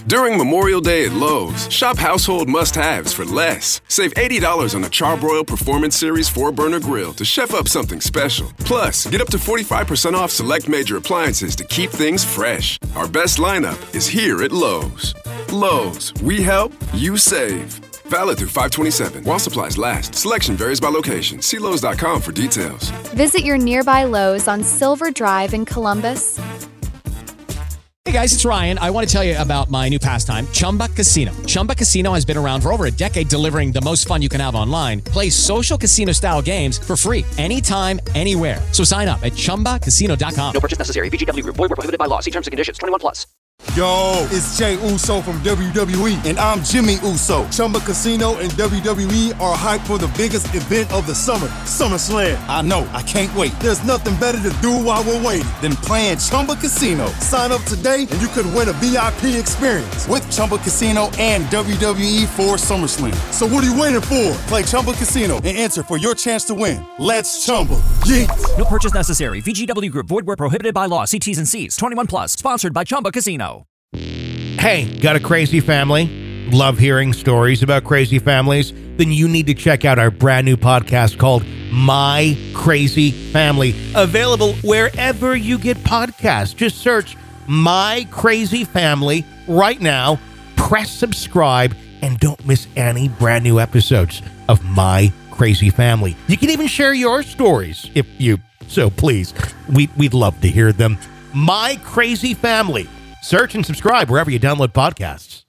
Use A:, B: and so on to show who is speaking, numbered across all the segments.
A: During Memorial Day at Lowe's, shop household must-haves for less. Save $80 on a Charbroil Performance Series 4-burner grill to chef up something special. Plus, get up to 45% off select major appliances to keep things fresh. Our best lineup is here at Lowe's. Lowe's, we help, you save. Valid through 5/27. While supplies last. Selection varies by location. See Lowes.com for details.
B: Visit your nearby Lowe's on Silver Drive in Columbus.
C: Hey guys, it's Ryan. I want to tell you about my new pastime, Chumba Casino. Chumba Casino has been around for over a decade, delivering the most fun you can have online. Play social casino-style games for free anytime, anywhere. So sign up at ChumbaCasino.com.
D: No purchase necessary. VGW Group. Void where prohibited by law. See terms and conditions. 21+.
E: Yo, it's Jay Uso from WWE, and I'm Jimmy Uso. Chumba Casino and WWE are hyped for the biggest event of the summer, SummerSlam. I know, I can't wait. There's nothing better to do while we're waiting than playing Chumba Casino. Sign up today and you could win a VIP experience with Chumba Casino and WWE for SummerSlam. So what are you waiting for? Play Chumba Casino and enter for your chance to win. Let's Chumba. Yeah.
F: No purchase necessary. VGW Group. Void where prohibited by law. See T's and C's. 21+. Sponsored by Chumba Casino.
G: Hey, got a crazy family? Love hearing stories about crazy families? Then you need to check out our brand new podcast called My Crazy Family. Available wherever you get podcasts. Just search My Crazy Family right now. Press subscribe and don't miss any brand new episodes of My Crazy Family. You can even share your stories if you so please. We'd love to hear them. My Crazy Family. Search and subscribe wherever you download podcasts.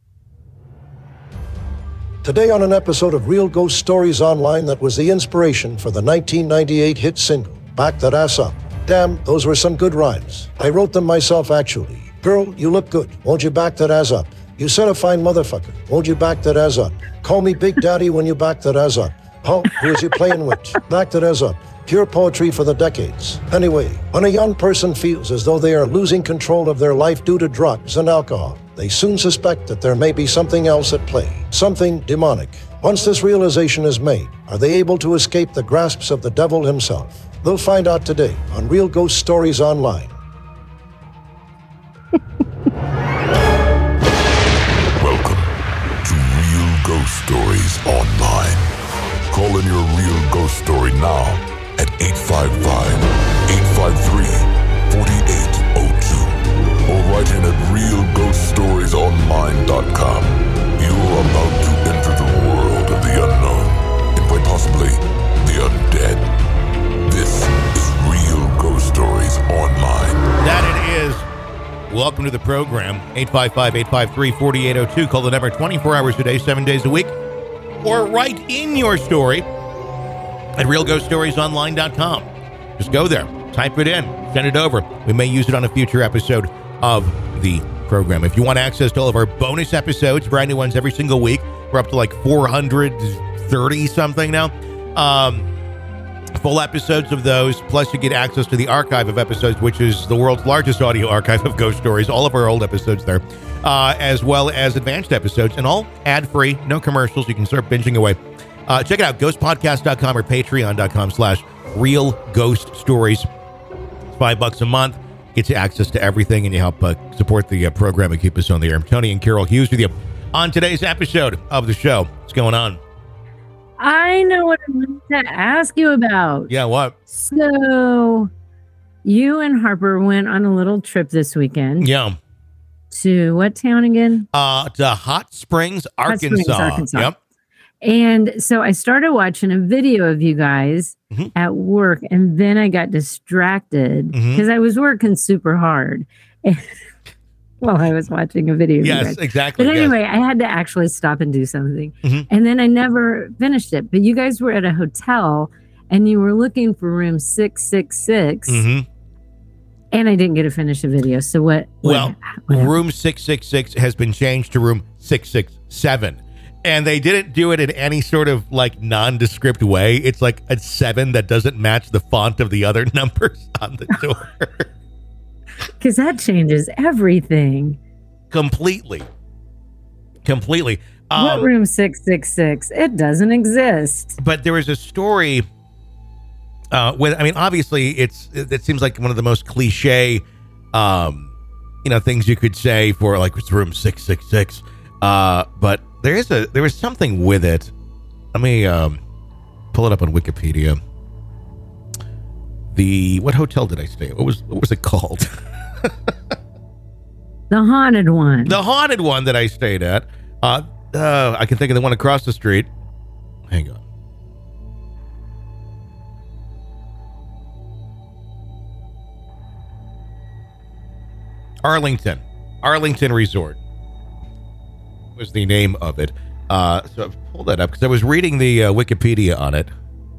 H: Today on an episode of Real Ghost Stories Online that was the inspiration for the 1998 hit single, Back That Ass Up. Damn, those were some good rhymes. I wrote them myself, actually. Girl, you look good. Won't you back that ass up? You said a fine motherfucker. Won't you back that ass up? Call me Big Daddy when you back that ass up. Huh? Who is you playing with? Back that ass up. Pure poetry for the decades. Anyway, when a young person feels as though they are losing control of their life due to drugs and alcohol, they soon suspect that there may be something else at play, something demonic. Once this realization is made, are they able to escape the grasps of the devil himself? They'll find out today on Real Ghost Stories Online.
I: Welcome to Real Ghost Stories Online. Call in your real ghost story now at 855-853-4802 or write in at realghoststoriesonline.com. You are about to enter the world of the unknown and quite possibly the undead. This is Real Ghost Stories Online.
G: That it is. Welcome to the program. 855-853-4802. Call the number 24 hours a day, 7 days a week. Or write in your story at realghoststoriesonline.com. Just go there, type it in, send it over. We may use it on a future episode of the program. If you want access to all of our bonus episodes, brand new ones every single week, we're up to like 430 something now. Full episodes of those, plus you get access to the archive of episodes, which is the world's largest audio archive of ghost stories, all of our old episodes there, as well as advanced episodes, and all ad-free, no commercials. You can start binging away. Check it out, ghostpodcast.com or patreon.com/Real Ghost Stories. It's $5 a month. Gets you access to everything, and you help support the program and keep us on the air. Tony and Carol Hughes with you on today's episode of the show. What's going on?
J: I know what I wanted to ask you about.
G: Yeah, what?
J: So, you and Harper went on a little trip this weekend.
G: Yeah.
J: To what town again?
G: To Hot Springs, Arkansas. Yep.
J: And so I started watching a video of you guys at work, and then I got distracted because I was working super hard while I was watching a video.
G: Yes, exactly.
J: But anyway, I had to actually stop and do something. And then I never finished it. But you guys were at a hotel, and you were looking for room 666. And I didn't get to finish the video. So what
G: room 666 has been changed to room 667. And they didn't do it in any sort of like nondescript way. It's like a 7 that doesn't match the font of the other numbers on the door.
J: Because that changes everything.
G: Completely.
J: What room 666? It doesn't exist.
G: But there was a story obviously it seems like one of the most cliche things you could say for like it's room 666. But there was something with it. Let me pull it up on Wikipedia. What hotel did I stay at? What was it called?
J: The haunted one.
G: The haunted one that I stayed at. I can think of the one across the street. Hang on. Arlington Resort was the name of it. So I've pulled that up because I was reading the Wikipedia on it.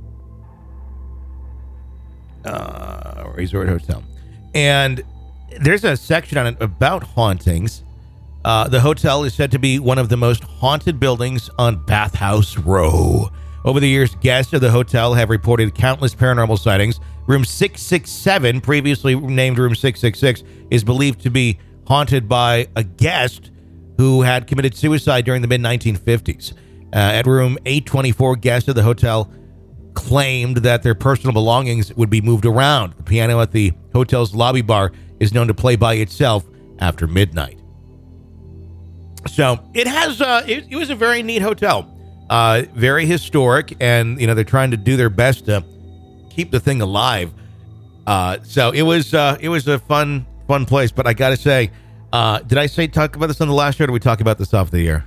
G: Resort Hotel. And there's a section on it about hauntings. The hotel is said to be one of the most haunted buildings on Bathhouse Row. Over the years, guests of the hotel have reported countless paranormal sightings. Room 667, previously named Room 666, is believed to be haunted by a guest who had committed suicide during the mid-1950s. At room 824, guests of the hotel claimed that their personal belongings would be moved around. The piano at the hotel's lobby bar is known to play by itself after midnight. So it has it was a very neat hotel, very historic, and they're trying to do their best to keep the thing alive. So it was a fun place. But I gotta say, did I talk about this on the last show, or did we talk about this off the air?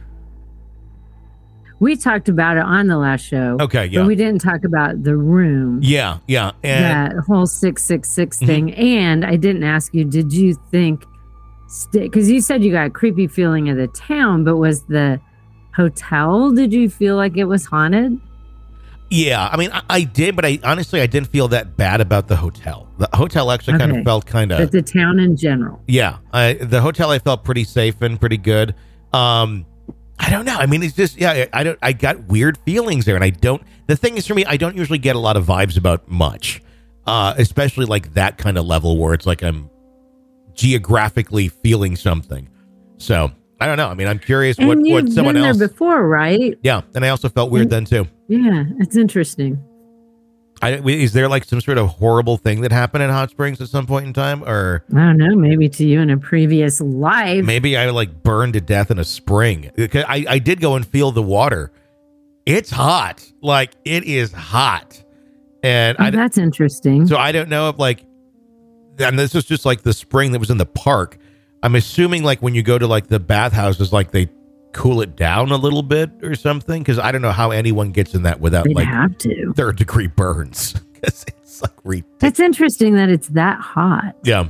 J: We talked about it on the last show.
G: Okay, yeah.
J: But we didn't talk about the room.
G: Yeah. And
J: that whole 666 thing. And I didn't ask you, did you think, because you said you got a creepy feeling of the town, but was the hotel, did you feel like it was haunted?
G: Yeah, I mean, I did, but I didn't feel that bad about the hotel. The hotel actually kind of felt kind of...
J: But the town in general.
G: Yeah, the hotel I felt pretty safe and pretty good. I don't know. I mean, it's just, I got weird feelings there, and the thing is for me, I don't usually get a lot of vibes about much, especially like that kind of level where it's like I'm geographically feeling something. So I don't know. I mean, I'm curious what someone else.
J: You've been there before, right?
G: Yeah, and I also felt weird then too.
J: Yeah, it's interesting.
G: Is there like some sort of horrible thing that happened in Hot Springs at some point in time, or
J: I don't know, maybe to you in a previous life?
G: Maybe I like burned to death in a spring. I did go and feel the water. It's hot, like it is hot, and
J: that's interesting.
G: So I don't know if and this is just like the spring that was in the park. I'm assuming like when you go to like the bathhouses, like they cool it down a little bit or something, because I don't know how anyone gets in that without
J: They'd have to.
G: 3rd degree burns, because it's like ridiculous.
J: That's interesting that it's that hot.
G: Yeah.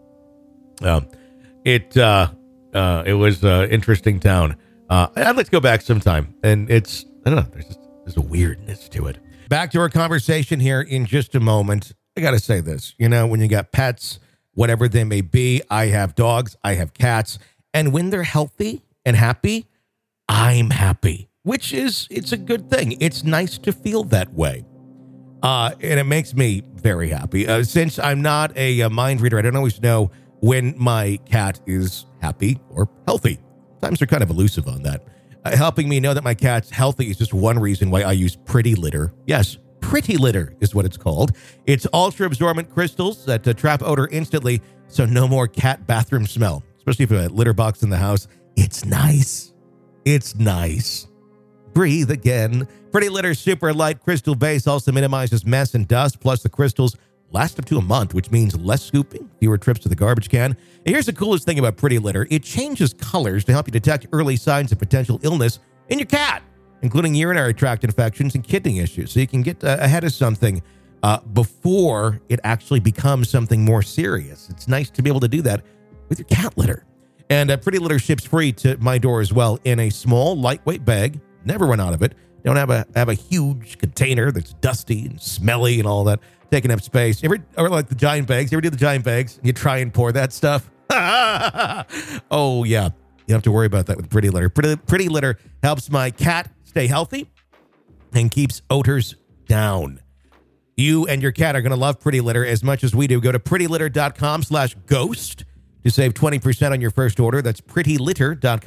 G: It was an interesting town. I'd like to go back sometime, and I don't know, there's a weirdness to it. Back to our conversation here in just a moment. I got to say this, when you got pets, whatever they may be, I have dogs, I have cats, and when they're healthy and happy, I'm happy, it's a good thing. It's nice to feel that way. And it makes me very happy. Since I'm not a mind reader, I don't always know when my cat is happy or healthy. Sometimes they're kind of elusive on that. Helping me know that my cat's healthy is just one reason why I use Pretty Litter. Yes, Pretty Litter is what it's called. It's ultra-absorbent crystals that trap odor instantly, so no more cat bathroom smell, especially if you have a litter box in the house. It's nice. It's nice. Breathe again. Pretty Litter Super Light Crystal Base also minimizes mess and dust. Plus, the crystals last up to a month, which means less scooping, fewer trips to the garbage can. And here's the coolest thing about Pretty Litter. It changes colors to help you detect early signs of potential illness in your cat, including urinary tract infections and kidney issues. So you can get ahead of something before it actually becomes something more serious. It's nice to be able to do that with your cat litter. And Pretty Litter ships free to my door as well in a small, lightweight bag. Never run out of it. Don't have a huge container that's dusty and smelly and all that, taking up space. Or like the giant bags. You ever do the giant bags? You try and pour that stuff. Oh, yeah. You don't have to worry about that with Pretty Litter. Pretty Litter helps my cat stay healthy and keeps odors down. You and your cat are going to love Pretty Litter as much as we do. Go to prettylitter.com/ghost to save 20% on your first order. That's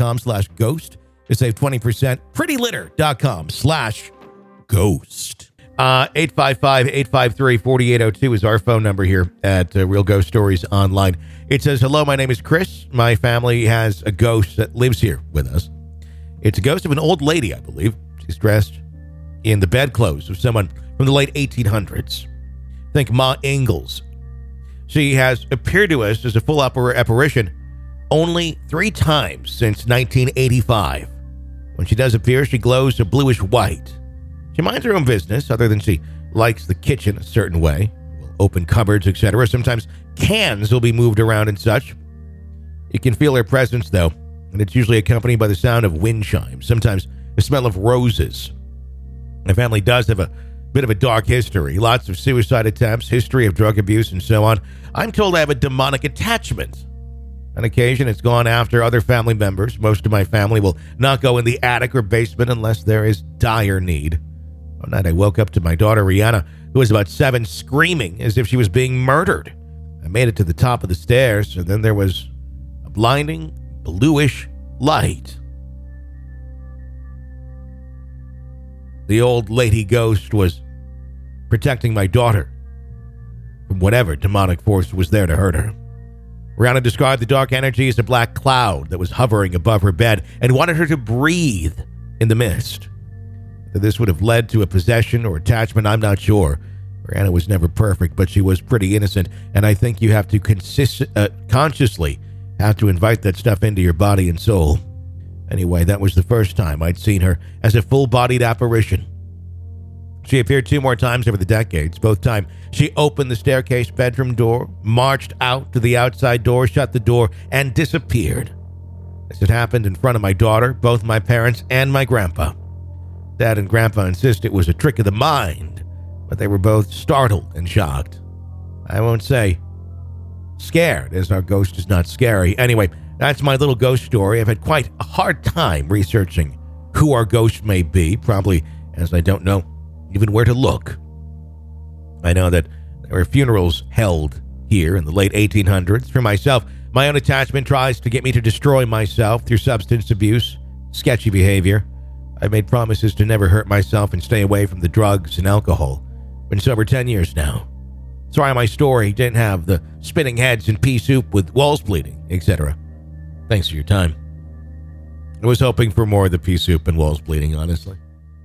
G: prettylitter.com/ghost to save 20%. prettylitter.com/ghost. 855-853-4802 is our phone number here at Real Ghost Stories Online. It says, hello, my name is Chris. My family has a ghost that lives here with us. It's a ghost of an old lady, I believe. She's dressed in the bedclothes of someone from the late 1800s. Think Ma Ingalls. She has appeared to us as a full apparition only 3 times since 1985. When she does appear, she glows a bluish white. She minds her own business, other than she likes the kitchen a certain way. Will open cupboards, etc. Sometimes cans will be moved around and such. You can feel her presence, though, and it's usually accompanied by the sound of wind chimes, sometimes the smell of roses. My family does have a bit of a dark history. Lots of suicide attempts, history of drug abuse, and so on. I'm told I have a demonic attachment. On occasion, it's gone after other family members. Most of my family will not go in the attic or basement unless there is dire need. One night I woke up to my daughter Rihanna, who was about 7, screaming as if she was being murdered. I made it to the top of the stairs, and then there was a blinding, bluish light. The old lady ghost was protecting my daughter from whatever demonic force was there to hurt her. Rihanna described the dark energy as a black cloud that was hovering above her bed and wanted her to breathe in the mist. That this would have led to a possession or attachment, I'm not sure. Rihanna was never perfect, but she was pretty innocent, and I think you have to consciously have to invite that stuff into your body and soul. Anyway, that was the first time I'd seen her as a full-bodied apparition. She appeared 2 more times over the decades. Both times, she opened the staircase bedroom door, marched out to the outside door, shut the door, and disappeared. This had happened in front of my daughter, both my parents, and my grandpa. Dad and Grandpa insist it was a trick of the mind, but they were both startled and shocked. I won't say scared, as our ghost is not scary. Anyway, that's my little ghost story. I've had quite a hard time researching who our ghost may be, probably as I don't know even where to look. I know that there were funerals held here in the late 1800s. For myself, my own attachment tries to get me to destroy myself through substance abuse, sketchy behavior. I've made promises to never hurt myself and stay away from the drugs and alcohol. Been sober 10 years now. Sorry my story didn't have the spinning heads and pea soup with walls bleeding, etc. Thanks for your time. I was hoping for more of the pea soup and walls bleeding, honestly.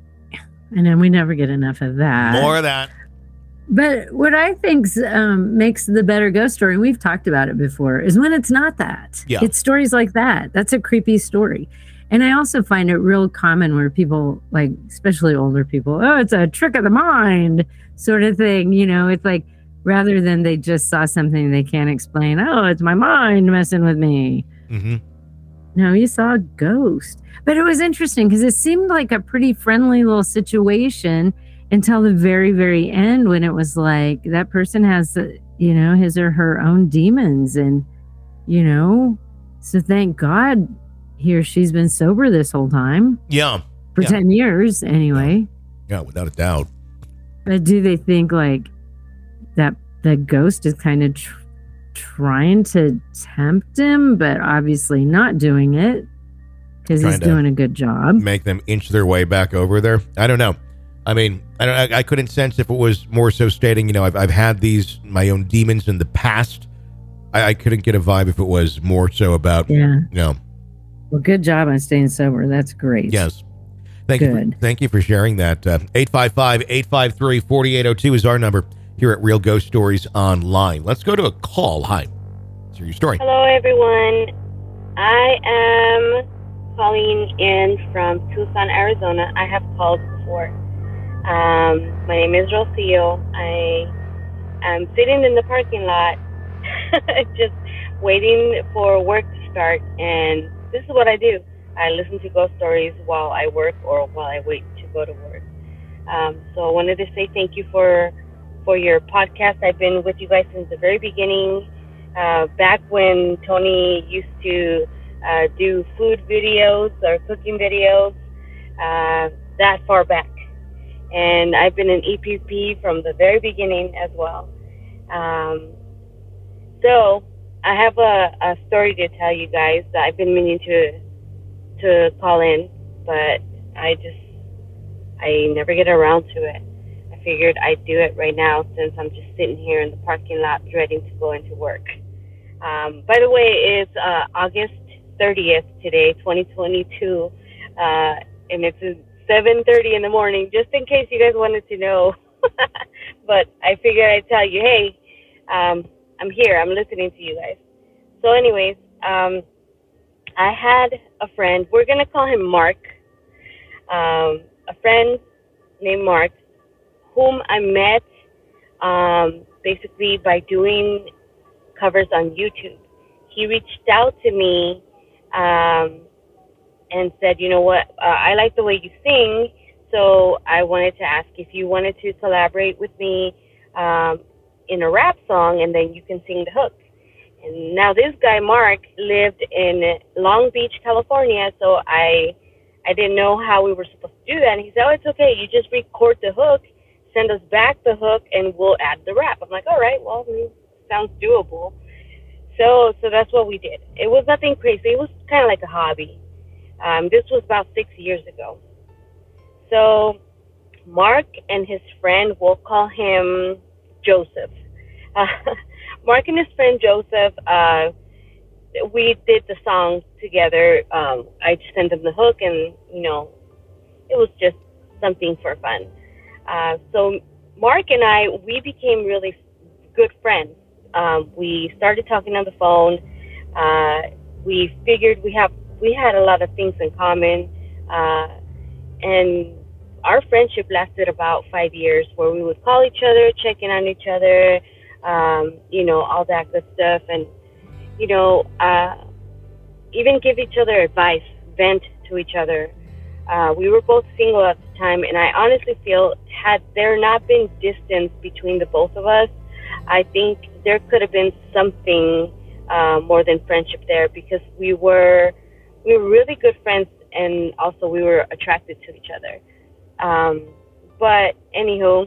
J: And then we never get enough of that.
G: More of that.
J: But what I think makes the better ghost story, and we've talked about it before, is when it's not that.
G: Yeah.
J: It's stories like that. That's a creepy story. And I also find it real common where people, like, especially older people, oh, it's a trick of the mind sort of thing. You know, it's like, rather than they just saw something they can't explain, oh, it's my mind messing with me.
G: Mm-hmm.
J: No, you saw a ghost. But it was interesting because it seemed like a pretty friendly little situation until the very, very end, when it was like that person has, you know, his or her own demons. And, you know, so thank God she's been sober this whole time.
G: Yeah.
J: For 10 years anyway.
G: Yeah, without a doubt.
J: But do they think like that the ghost is kind of trying to tempt him, but obviously not doing it because he's doing a good job?
G: Make them inch their way back over there? I don't know. I mean, I couldn't sense if it was more so stating, you know, I've had these, my own demons in the past. I couldn't get a vibe if it was more so about, you know.
J: Well, good job on staying sober. That's great.
G: Yes. Thank you for sharing that. 855-853-4802 is our number here at Real Ghost Stories Online. Let's go to a call. Hi. Let's hear your story.
K: Hello, everyone. I am calling in from Tucson, Arizona. I have called before. My name is Rocio. I am sitting in the parking lot just waiting for work to start, and this is what I do. I listen to ghost stories while I work or while I wait to go to work. So I wanted to say thank you for your podcast. I've been with you guys since the very beginning, back when Tony used to do food videos or cooking videos, that far back. And I've been an EPP from the very beginning as well. So I have a story to tell you guys that I've been meaning to call in, but I never get around to it. I figured I'd do it right now since I'm just sitting here in the parking lot dreading to go into work. By the way, it's August 30th today, 2022, and it's 7:30 in the morning, just in case you guys wanted to know. But I figured I'd tell you, hey, I'm here. I'm listening to you guys. So anyways, I had a friend. We're going to call him Mark. A friend named Mark, whom I met basically by doing covers on YouTube. He reached out to me and said, you know what, I like the way you sing, so I wanted to ask if you wanted to collaborate with me in a rap song, and then you can sing the hook. And now this guy, Mark, lived in Long Beach, California, so I didn't know how we were supposed to do that. And he said, oh, it's okay. You just record the hook, send us back the hook, and we'll add the rap. I'm like, all right, well, sounds doable. So that's what we did. It was nothing crazy. It was kind of like a hobby. This was about 6 years ago. So Mark and his friend, we'll call him Joseph. Mark and his friend Joseph, we did the song together. I just sent him the hook, and, it was just something for fun. So Mark and I, we became really good friends. We started talking on the phone. We figured we had a lot of things in common. And our friendship lasted about 5 years, where we would call each other, check in on each other, all that good stuff. And, even give each other advice, vent to each other. We were both single at the time, and I honestly feel, had there not been distance between the both of us, I think there could have been something more than friendship there, because we were really good friends, and also we were attracted to each other. But anywho,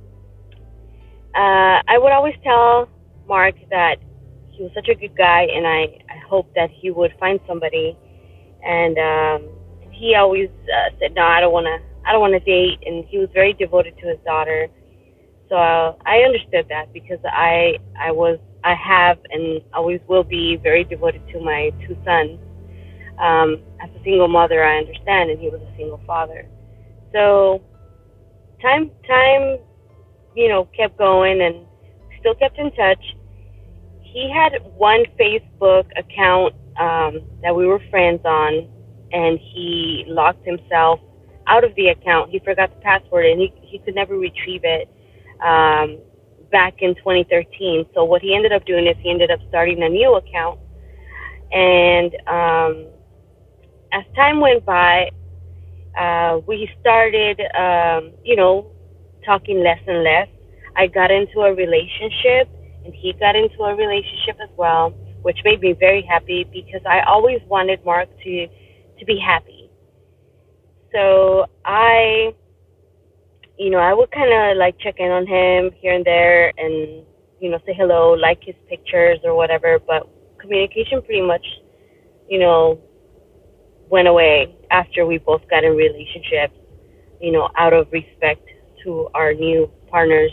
K: I would always tell Mark that he was such a good guy, and I hoped that he would find somebody. And he always said, no, I don't want to date, and he was very devoted to his daughter. So I understood that, because I have and always will be very devoted to my two sons. As a single mother, I understand, and he was a single father. So time, kept going, and still kept in touch. He had one Facebook account that we were friends on, and he locked himself out of the account. He forgot the password, and he could never retrieve it back in 2013. So what he ended up doing is he ended up starting a new account. And as time went by, we started, talking less and less. I got into a relationship, and he got into a relationship as well, which made me very happy, because I always wanted Mark to be happy. So I would kind of like check in on him here and there, and, say hello, like his pictures or whatever, but communication pretty much, went away after we both got in relationships, out of respect to our new partners.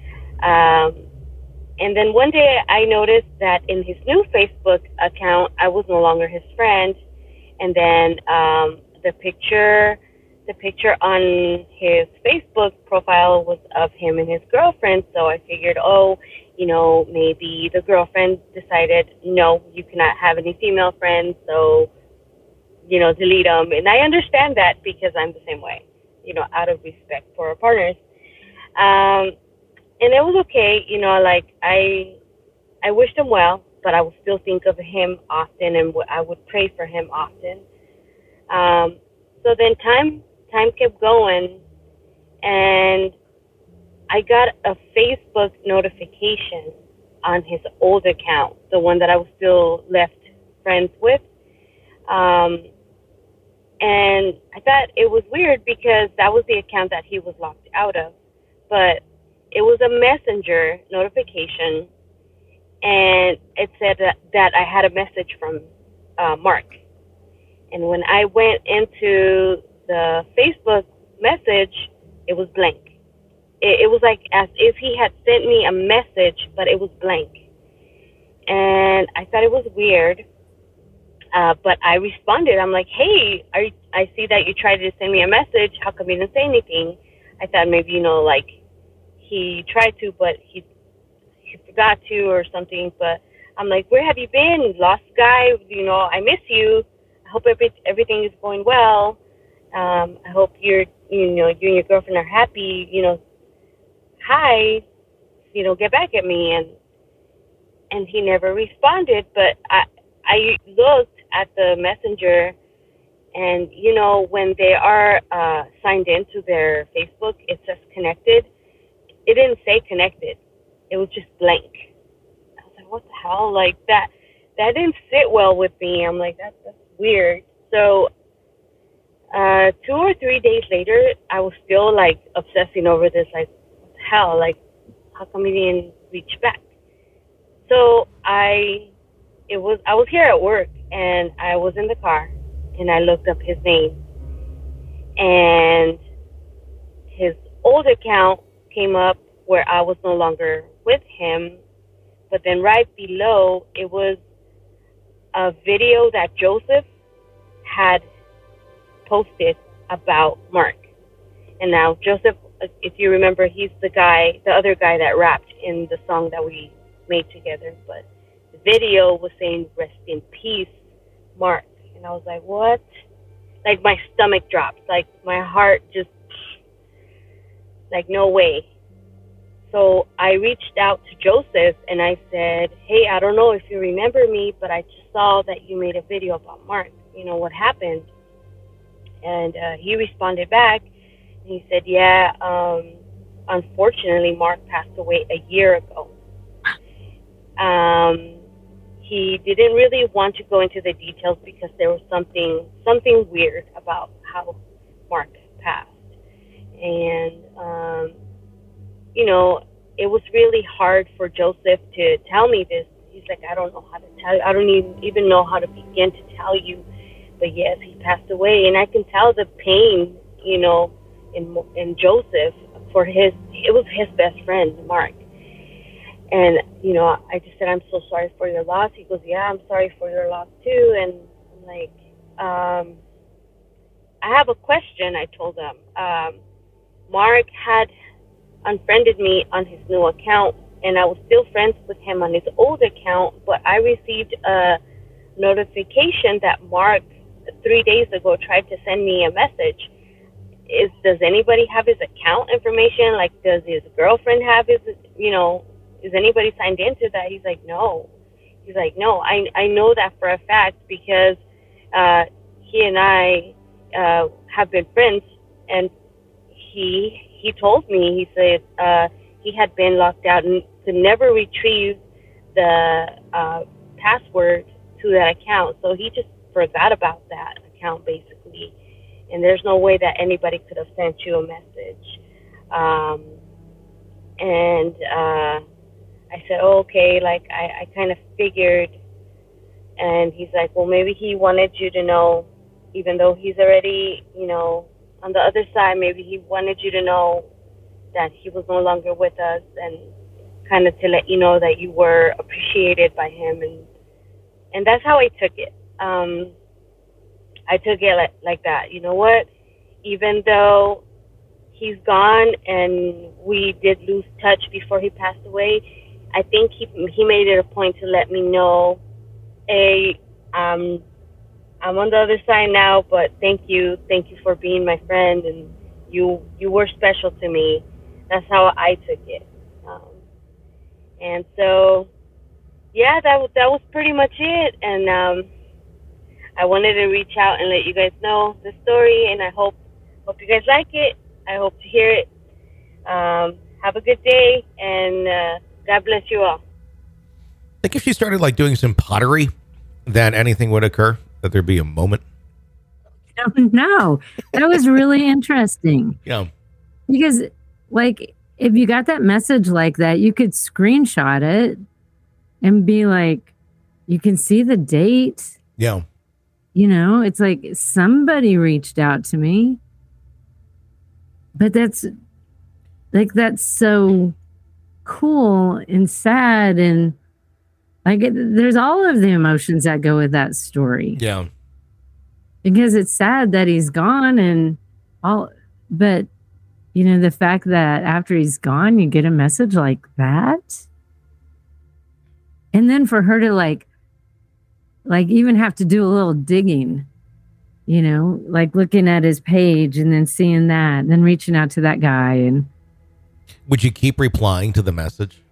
K: And then one day I noticed that in his new Facebook account, I was no longer his friend. And then the picture on his Facebook profile was of him and his girlfriend. So I figured, maybe the girlfriend decided, no, you cannot have any female friends. So, delete them. And I understand that, because I'm the same way, out of respect for our partners. And it was okay, I wished him well, but I would still think of him often, and I would pray for him often. So then time kept going, and I got a Facebook notification on his old account, the one that I was still left friends with. And I thought it was weird, because that was the account that he was locked out of. But it was a messenger notification, and it said that I had a message from Mark. And when I went into the Facebook message, it was blank. it was like as if he had sent me a message, but it was blank. And I thought it was weird. But I responded. I'm like, hey, I see that you tried to send me a message. How come you didn't say anything? I thought maybe, like he tried to, but he forgot to or something. But I'm like, where have you been? Lost guy, I miss you. I hope everything is going well. I hope you and your girlfriend are happy. Hi, get back at me. And he never responded. But I looked at the messenger, and when they are signed into their Facebook, it says connected. It didn't say connected. It was just blank. I was like, what the hell? Like that didn't sit well with me. I'm like, that's weird. So 2 or 3 days later, I was still like obsessing over this, like, what the hell? Like, how come he didn't reach back? So I was here at work, and I was in the car, and I looked up his name, and his old account came up where I was no longer with him. But then right below, it was a video that Joseph had posted about Mark. And now Joseph, if you remember, he's the other guy that rapped in the song that we made together. But the video was saying, rest in peace, Mark. And I was like, what? Like my stomach dropped. Like my heart just, like, no way. So I reached out to Joseph and I said, hey, I don't know if you remember me, but I just saw that you made a video about Mark. What happened? And he responded back, and he said, yeah, unfortunately, Mark passed away a year ago. He didn't really want to go into the details because there was something weird about how Mark passed. And, it was really hard for Joseph to tell me this. He's like, I don't know how to tell you. I don't even know how to begin to tell you. But yes, he passed away. And I can tell the pain, in Joseph it was his best friend, Mark. And, I just said, I'm so sorry for your loss. He goes, yeah, I'm sorry for your loss too. And I'm like, I have a question, I told him. Mark had unfriended me on his new account, and I was still friends with him on his old account, but I received a notification that Mark 3 days ago tried to send me a message. Does anybody have his account information? Like, does his girlfriend have his, is anybody signed into that? He's like, no. He's like, no, I know that for a fact because he and I have been friends, and he told me, he said he had been locked out and could never retrieve the password to that account. So he just forgot about that account, basically. And there's no way that anybody could have sent you a message. And I said, oh, okay, like I kind of figured. And he's like, well, maybe he wanted you to know, even though he's already, on the other side, maybe he wanted you to know that he was no longer with us, and kind of to let you know that you were appreciated by him. And that's how I took it. I took it like that. You know what? Even though he's gone and we did lose touch before he passed away, I think he made it a point to let me know, hey, I'm on the other side now, but thank you for being my friend, and you were special to me. That's how I took it. And so, yeah, that was pretty much it. And I wanted to reach out and let you guys know the story, and I hope you guys like it. I hope to hear it. Have a good day, and God bless you all.
G: I think if she started like doing some pottery, that anything would occur, that there'd be a moment.
J: I don't know. That was really interesting.
G: Yeah.
J: Because, like, if you got that message like that, you could screenshot it and be like, you can see the date.
G: Yeah.
J: It's like somebody reached out to me. But that's like, that's so cool and sad. And like, there's all of the emotions that go with that story.
G: Yeah.
J: Because it's sad that he's gone and all, but you know, the fact that after he's gone, you get a message like that. And then for her to like even have to do a little digging, you know, like looking at his page and then seeing that and then reaching out to that guy. And
G: would you keep replying to the message?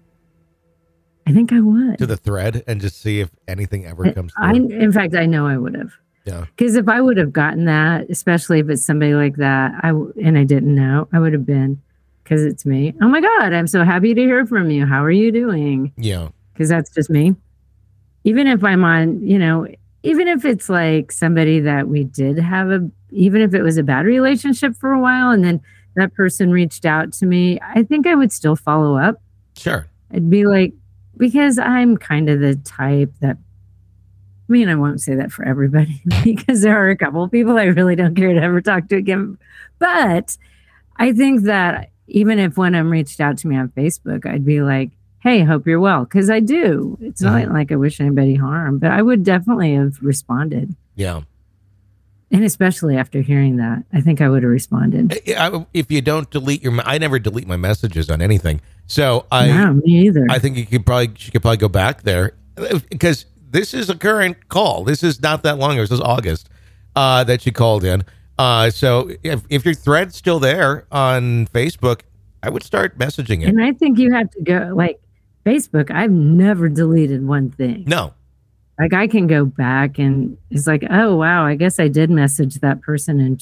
J: I think I would.
G: To the thread and just see if anything ever comes through?
J: In fact, I know I would have.
G: Yeah.
J: Because if I would have gotten that, especially if it's somebody like that, and I didn't know, I would have been, because it's me. Oh my God, I'm so happy to hear from you. How are you doing?
G: Yeah.
J: Because that's just me. Even if I'm on, you know, even if it's like somebody that we did have even if it was a bad relationship for a while and then that person reached out to me, I think I would still follow up.
G: Sure.
J: I'd be like, because I'm kind of the type that, I mean, I won't say that for everybody because there are a couple of people I really don't care to ever talk to again. But I think that even if one of them reached out to me on Facebook, I'd be like, hey, hope you're well. Because I do. It's not like I wish anybody harm, but I would definitely have responded.
G: Yeah.
J: And especially after hearing that, I think I would have responded.
G: If you don't delete I never delete my messages on anything. So
J: no, me either.
G: I think she could probably go back there because this is a current call. This is not that long ago. This is August that she called in. So if your thread's still there on Facebook, I would start messaging it.
J: And I think you have to go, like, Facebook, I've never deleted one thing.
G: No.
J: Like, I can go back and it's like, oh, wow, I guess I did message that person in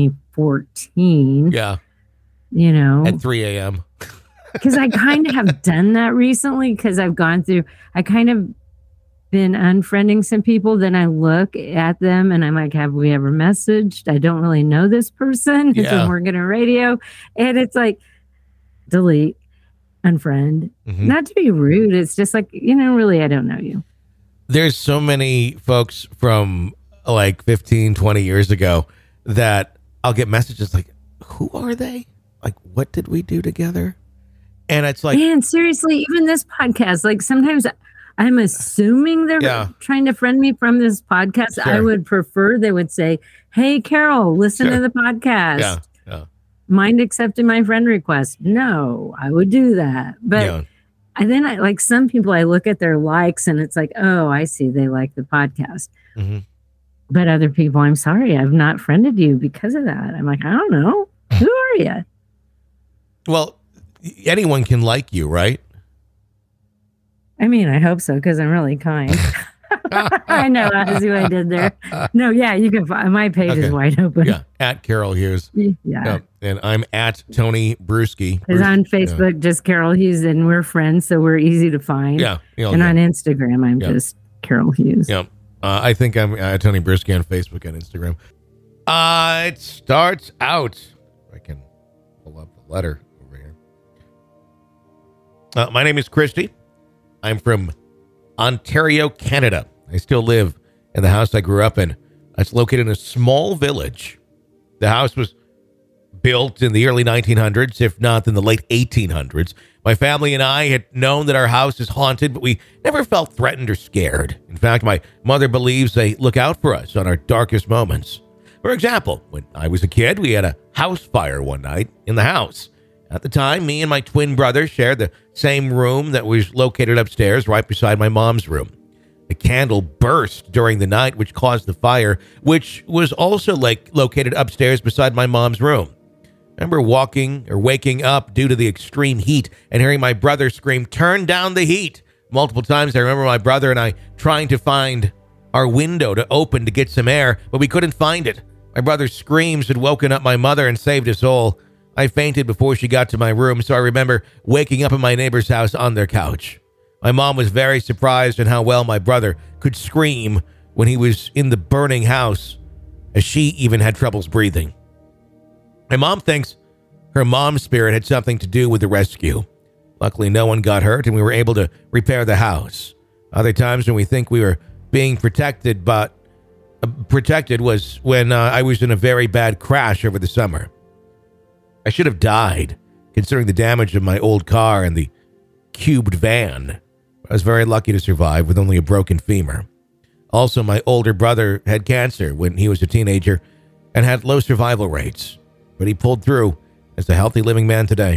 J: 2014.
G: Yeah.
J: You know.
G: At 3 a.m.
J: Because I kind of have done that recently because I've gone through, I kind of been unfriending some people. Then I look at them and I'm like, have we ever messaged? I don't really know this person. It's a Morgan Radio. And it's like, delete, unfriend.
G: Mm-hmm.
J: Not to be rude. It's just like, you know, really, I don't know you.
G: There's so many folks from like 15, 20 years ago that I'll get messages like, who are they? Like, what did we do together? And it's like,
J: man, seriously, even this podcast, like sometimes I'm assuming they're trying to friend me from this podcast. Sure. I would prefer they would say, hey, Carol, listen to the podcast.
G: Yeah.
J: Mind accepting my friend request? No, I would do that. But then like some people, I look at their likes and it's like, oh, I see. They like the podcast. Mm-hmm. But other people, I'm sorry, I've not friended you because of that. I'm like, I don't know. Who are you?
G: Well, anyone can like you, right?
J: I mean, I hope so, because I'm really kind. I know. I see what I did there. No, yeah, you can find my page is wide open.
G: Yeah, at Carol Hughes.
J: Yeah.
G: And I'm at Tony Bruschi.
J: It's on Facebook, just Carol Hughes, and we're friends, so we're easy to find.
G: Yeah.
J: And on Instagram, I'm just Carol Hughes.
G: Yeah. I think I'm Tony Bruschi on Facebook and Instagram. It starts out. I can pull up the letter over here. My name is Christy. I'm from Ontario, Canada. I still live in the house I grew up in. It's located in a small village. The house was built in the early 1900s, if not in the late 1800s. My family and I had known that our house is haunted, but we never felt threatened or scared. In fact, my mother believes they look out for us on our darkest moments. For example, when I was a kid, we had a house fire one night in the house. At the time, me and my twin brother shared the same room that was located upstairs right beside my mom's room. The candle burst during the night, which caused the fire, which was also located upstairs beside my mom's room. I remember waking up due to the extreme heat and hearing my brother scream, "Turn down the heat." Multiple times I remember my brother and I trying to find our window to open to get some air, but we couldn't find it. My brother's screams had woken up my mother and saved us all. I fainted before she got to my room, so I remember waking up in my neighbor's house on their couch. My mom was very surprised at how well my brother could scream when he was in the burning house, as she even had troubles breathing. My mom thinks her mom's spirit had something to do with the rescue. Luckily, no one got hurt, and we were able to repair the house. Other times when we think we were being protected was when I was in a very bad crash over the summer. I should have died considering the damage of my old car and the cubed van. I was very lucky to survive with only a broken femur. Also, my older brother had cancer when he was a teenager and had low survival rates, but he pulled through as a healthy living man today.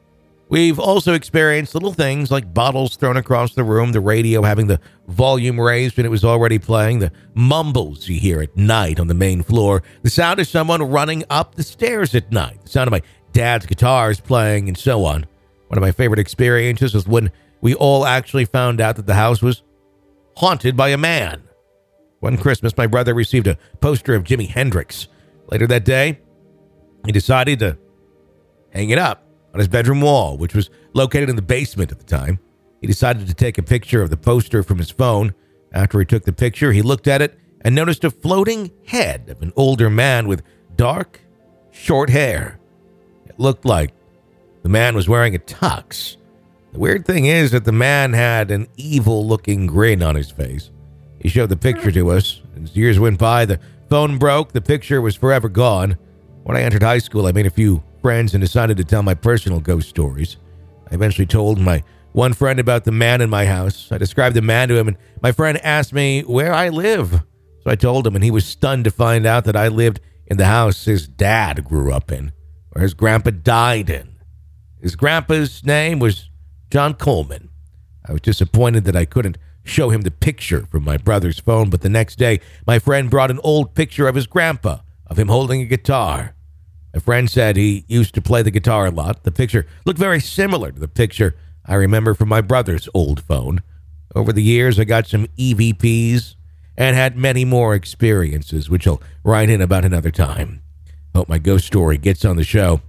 G: We've also experienced little things like bottles thrown across the room, the radio having the volume raised when it was already playing, the mumbles you hear at night on the main floor, the sound of someone running up the stairs at night, the sound of my dad's guitars playing, and so on. One of my favorite experiences was when we all actually found out that the house was haunted by a man. One Christmas, my brother received a poster of Jimi Hendrix. Later that day, he decided to hang it up on his bedroom wall, which was located in the basement at the time. He decided to take a picture of the poster from his phone. After he took the picture, he looked at it and noticed a floating head of an older man with dark, short hair. It looked like the man was wearing a tux. The weird thing is that the man had an evil-looking grin on his face. He showed the picture to us. As years went by, the phone broke. The picture was forever gone. When I entered high school, I made a few friends and decided to tell my personal ghost stories. I eventually told my one friend about the man in my house. I described the man to him, and my friend asked me where I live. So I told him, and he was stunned to find out that I lived in the house his dad grew up in, or his grandpa died in. His grandpa's name was John Coleman. I was disappointed that I couldn't show him the picture from my brother's phone, but the next day, my friend brought an old picture of his grandpa, of him holding a guitar. My friend said he used to play the guitar a lot. The picture looked very similar to the picture I remember from my brother's old phone. Over the years, I got some EVPs and had many more experiences, which I'll write in about another time. Hope my ghost story gets on the show.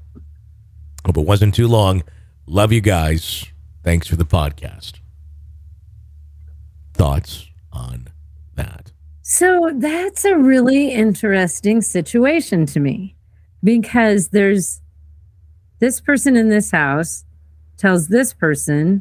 G: Hope it wasn't too long. Love you guys. Thanks for the podcast. Thoughts on that?
J: So that's a really interesting situation to me, because there's this person in this house tells this person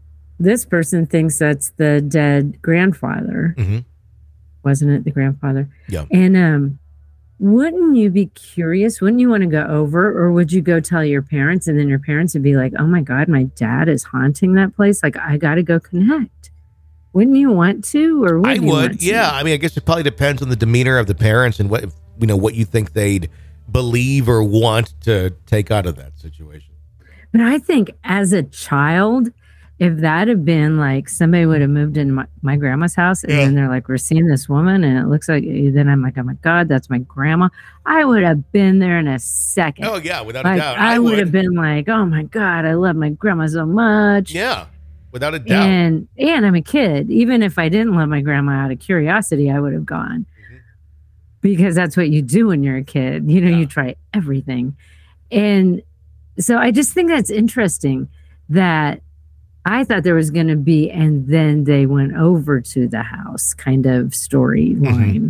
J: thinks that's the dead grandfather.
G: Mm-hmm.
J: Wasn't it the grandfather?
G: Yeah.
J: And wouldn't you be curious? Wouldn't you want to go over, or would you go tell your parents, and then your parents would be like, oh my God, my dad is haunting that place. Like, I got to go connect. Wouldn't you want to, or would
G: I
J: you
G: would,
J: want to?
G: yeah. I mean, I guess it probably depends on the demeanor of the parents and what you think they'd believe or want to take out of that situation.
J: But I think as a child, if that had been like somebody would have moved into my grandma's house, and then they're like, we're seeing this woman and it looks like, then I'm like, oh my God, that's my grandma. I would have been there in a second.
G: Oh yeah, without a doubt.
J: I would have been like, oh my God, I love my grandma so much.
G: Yeah, without a doubt.
J: And I'm a kid. Even if I didn't love my grandma out of curiosity, I would have gone. Mm-hmm. Because that's what you do when you're a kid. You try everything. And so I just think that's interesting that I thought there was going to be, and then they went over to the house kind of storyline. Mm-hmm.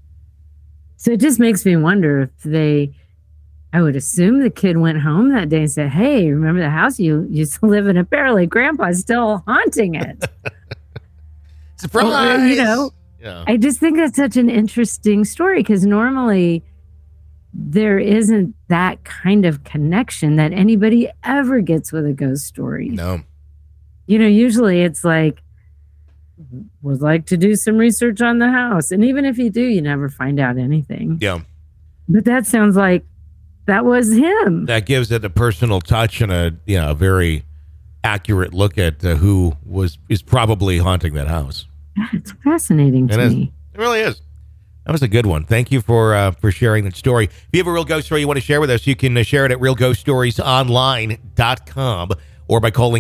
J: So it just makes me wonder if I would assume the kid went home that day and said, hey, remember the house you used to live in? Apparently grandpa's still haunting it.
G: Surprise!
J: Yeah. I just think that's such an interesting story, because normally there isn't that kind of connection that anybody ever gets with a ghost story.
G: No.
J: Usually it's like, would like to do some research on the house. And even if you do, you never find out anything.
G: Yeah.
J: But that sounds like that was him.
G: That gives it a personal touch and a very accurate look at who is probably haunting that house.
J: It's fascinating to me.
G: It really is. That was a good one. Thank you for sharing that story. If you have a real ghost story you want to share with us, you can share it at realghoststoriesonline.com or by calling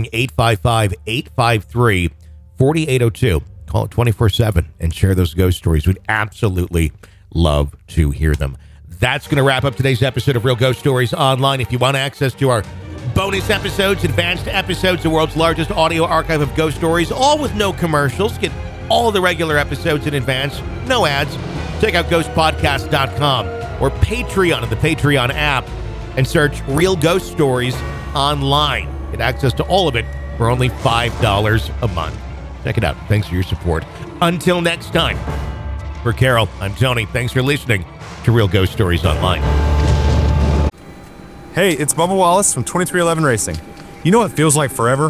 G: 855-853-4802. Call it 24/7 and share those ghost stories. We'd absolutely love to hear them. That's going to wrap up today's episode of Real Ghost Stories Online. If you want access to our bonus episodes, advanced episodes, the world's largest audio archive of ghost stories, all with no commercials, get all the regular episodes in advance, no ads. Check out ghostpodcast.com or Patreon in the Patreon app and search Real Ghost Stories Online. Get access to all of it for only $5 a month. Check it out. Thanks for your support. Until next time, for Carol, I'm Tony. Thanks for listening to Real Ghost Stories Online.
L: Hey, it's Bubba Wallace from 2311 Racing. You know what feels like forever?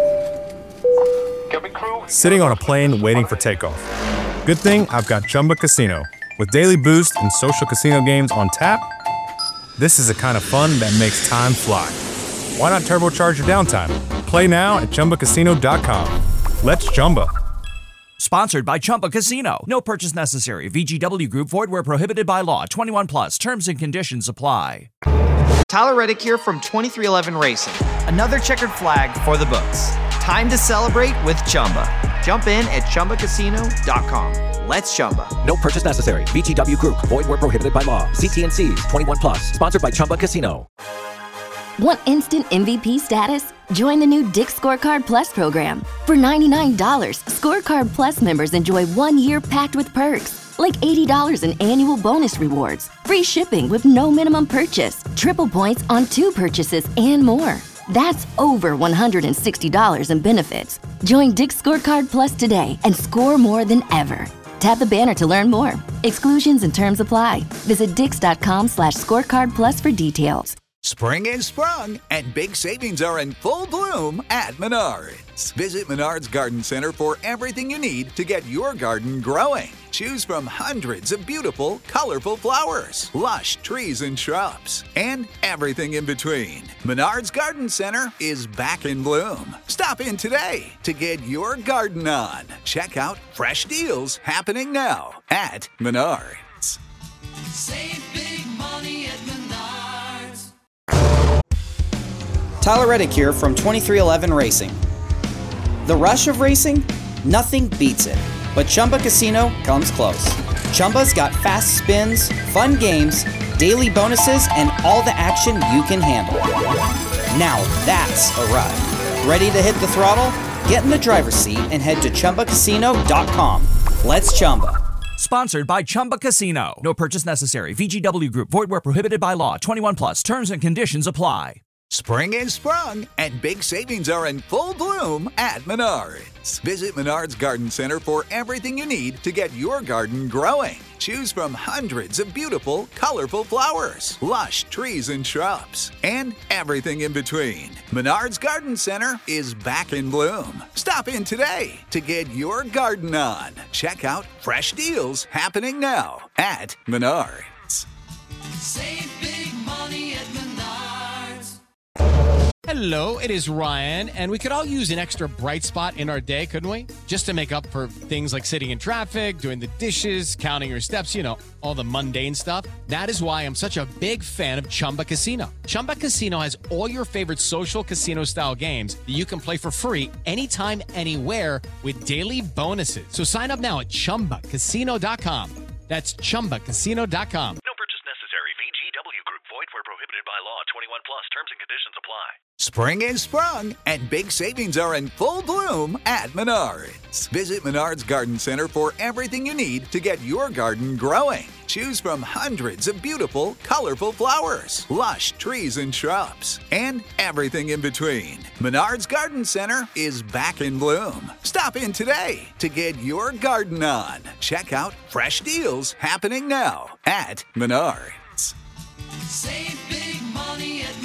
L: Sitting on a plane waiting for takeoff. Good thing I've got Chumba Casino. With daily boost and social casino games on tap, this is the kind of fun that makes time fly. Why not turbocharge your downtime? Play now at ChumbaCasino.com. Let's Chumba.
F: Sponsored by Chumba Casino. No purchase necessary. VGW Group. Void where prohibited by law. 21 plus. Terms and conditions apply.
M: Tyler Reddick here from 2311 Racing. Another checkered flag for the books. Time to celebrate with Chumba. Jump in at ChumbaCasino.com. Let's Chumba.
F: No purchase necessary. VGW Group. Void where prohibited by law. See T&Cs. 21 plus. Sponsored by Chumba Casino.
N: Want instant MVP status? Join the new Dick's Scorecard Plus program. For $99, Scorecard Plus members enjoy 1 year packed with perks, like $80 in annual bonus rewards, free shipping with no minimum purchase, triple points on 2 purchases, and more. That's over $160 in benefits. Join Dick's Scorecard Plus today and score more than ever. Tap the banner to learn more. Exclusions and terms apply. Visit dix.com/scorecardplus for details.
O: Spring is sprung, and big savings are in full bloom at Menards. Visit Menards Garden Center for everything you need to get your garden growing. Choose from hundreds of beautiful, colorful flowers, lush trees and shrubs, and everything in between. Menards Garden Center is back in bloom. Stop in today to get your garden on. Check out fresh deals happening now at Menards.
P: Save big money at Menards.
M: Tyler Reddick here from 2311 Racing. The rush of racing? Nothing beats it. But Chumba Casino comes close. Chumba's got fast spins, fun games, daily bonuses, and all the action you can handle. Now that's a ride. Ready to hit the throttle? Get in the driver's seat and head to ChumbaCasino.com. Let's Chumba.
F: Sponsored by Chumba Casino. No purchase necessary. VGW Group. Void where prohibited by law. 21 plus. Terms and conditions apply.
O: Spring is sprung, and big savings are in full bloom at Menards. Visit Menards Garden Center for everything you need to get your garden growing. Choose from hundreds of beautiful, colorful flowers, lush trees and shrubs, and everything in between. Menards Garden Center is back in bloom. Stop in today to get your garden on. Check out fresh deals happening now at Menards.
P: Save big money at Menards.
C: Hello, it is Ryan, and we could all use an extra bright spot in our day, couldn't we? Just to make up for things like sitting in traffic, doing the dishes, counting your steps, you know, all the mundane stuff. That is why I'm such a big fan of Chumba Casino. Chumba Casino has all your favorite social casino-style games that you can play for free anytime, anywhere with daily bonuses. So sign up now at ChumbaCasino.com. That's ChumbaCasino.com.
Q: No purchase necessary. VGW Group. Void where prohibited by law. 21 plus. Terms and conditions apply.
O: Spring is sprung, and big savings are in full bloom at Menards. Visit Menards Garden Center for everything you need to get your garden growing. Choose from hundreds of beautiful, colorful flowers, lush trees and shrubs, and everything in between. Menards Garden Center is back in bloom. Stop in today to get your garden on. Check out fresh deals happening now at Menards.
P: Save big money at Menards.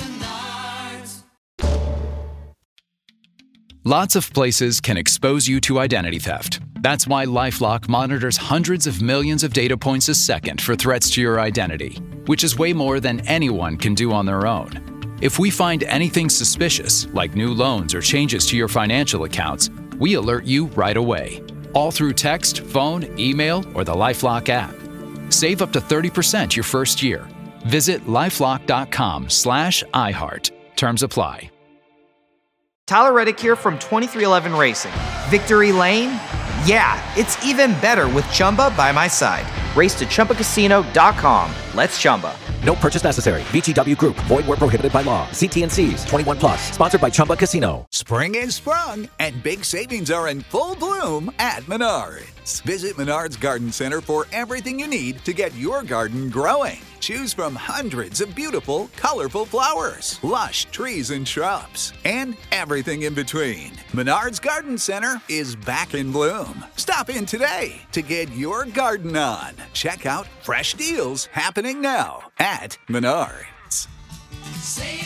R: Lots of places can expose you to identity theft. That's why LifeLock monitors hundreds of millions of data points a second for threats to your identity, which is way more than anyone can do on their own. If we find anything suspicious, like new loans or changes to your financial accounts, we alert you right away, all through text, phone, email, or the LifeLock app. Save up to 30% your first year. Visit lifelock.com/iHeart. Terms apply.
M: Tyler Reddick here from 2311 Racing. Victory Lane? Yeah, it's even better with Chumba by my side. Race to ChumbaCasino.com. Let's Chumba.
F: No purchase necessary. VGW Group. Void where prohibited by law. See T&Cs. 21 plus. Sponsored by Chumba Casino.
O: Spring is sprung, and big savings are in full bloom at Menards. Visit Menards Garden Center for everything you need to get your garden growing. Choose from hundreds of beautiful, colorful flowers, lush trees and shrubs, and everything in between. Menards Garden Center is back in bloom. Stop in today to get your garden on. Check out fresh deals happening now at Menards.
P: Save